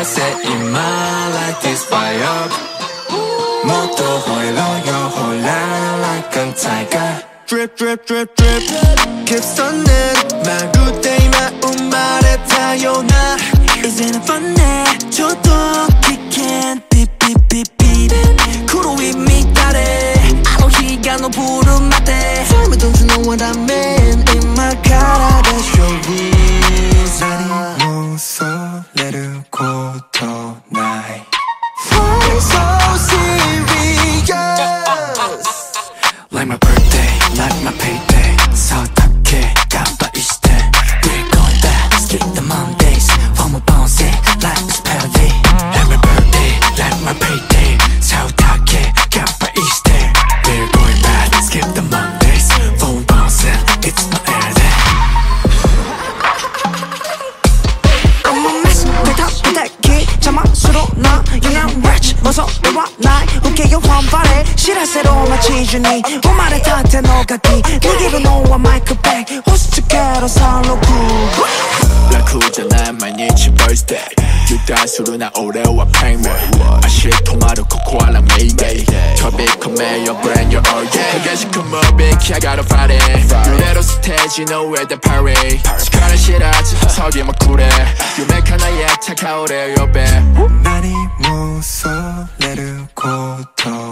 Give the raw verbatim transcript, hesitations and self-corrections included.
set in my life this fire 모두 홀로요 홀라 like a tiger Drip drip drip drip 깊숙한 말 그대의 마음 말에 타요나 이제는 뻔해 조독히캔 삐삐삐삐 구름 위 밑아래 I don't hear got no 부름 맞대 Tell me don't you know what I mean In my car that's your reason 날이 무서워내려고 tonight Why so serious Like my birthday, like my payday 서답게 깜빡이시대 We're going back, skip the Mondays Formal bouncing like it's parody Like my birthday, like my payday 서답게 깜빡이시대 We're going back, skip the Mondays Formal bouncing, it's my everyday I'm a mess, 대답대기 자막수로 나 영양 rich 어서 내와 날 웃게요 환발해 시라새로 마치주니 오만의 탓에 너가기 내게로 놓아 마이크백 호스트캐로 살로구 라쿠잖아 my niche birthday 유다수로 나 오레오와 팽매 아시 토마토 코코아랑 메이메이 트로피컬 your brand your all day 그게시 금업ik I gotta fight it 유래로 스테이지 nowhere the party 시간을 싫어하지 석이 막 쿨해 유맥 하나에 착하오래 your bad 날이 무서워 내려고 더